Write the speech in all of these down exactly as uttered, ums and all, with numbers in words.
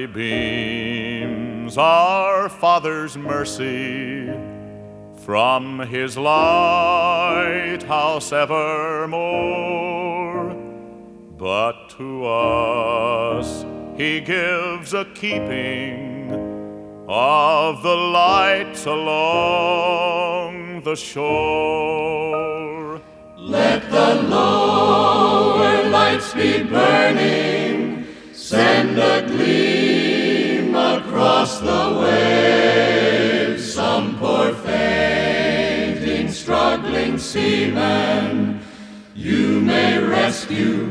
beams our Father's mercy from His lighthouse evermore. But to us He gives a keeping of the lights along the shore. Let the lower lights be burning, send a gleam across the waves. Some poor fainting, struggling seaman you may rescue,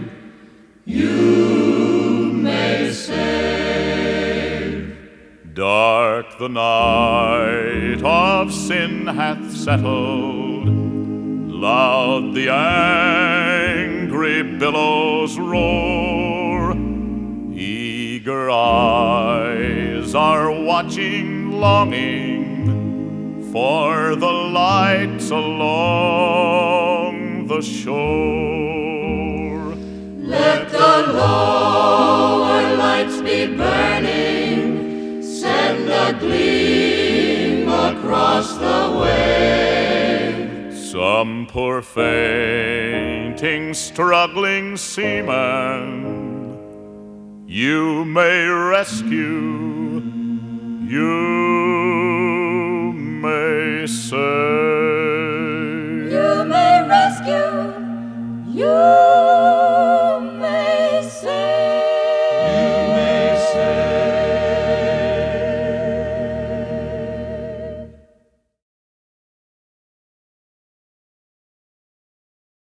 you may save. Dark the night of sin hath settled, loud the angry billows roar. Eager eyes are watching, longing for the lights along the shore. Let the lower lights be burning, send a gleam across the waves. Some poor fainting, struggling seaman you may rescue, you may save. You may rescue, you